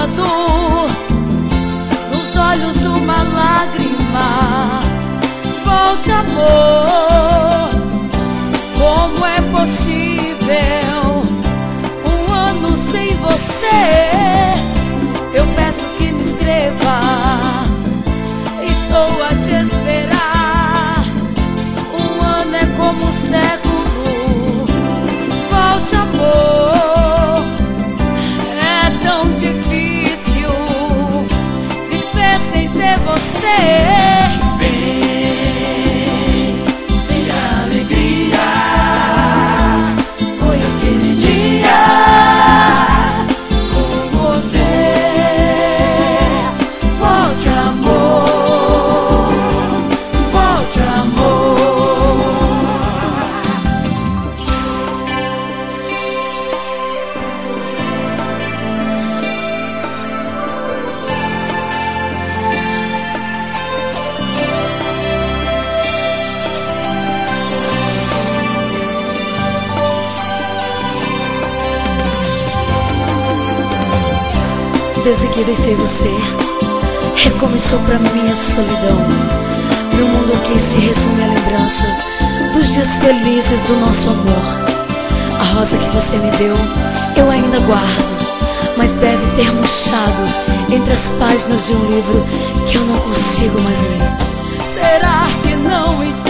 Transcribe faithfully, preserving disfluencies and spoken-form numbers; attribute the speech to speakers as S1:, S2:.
S1: chorando, nos olhos uma lágrima. Volte, amor, como é possível um ano sem você? Eu peço que me escreva, estou a te esperar. Um ano é como um século. Volte, amor, é tão difícil viver sem ter você.
S2: Desde que deixei você, recomeçou pra mim a solidão. Meu mundo aqui se resume à lembrança dos dias felizes do nosso amor. A rosa que você me deu, eu ainda guardo, mas deve ter murchado entre as páginas de um livro que eu não consigo mais ler.
S1: Será que não entendo?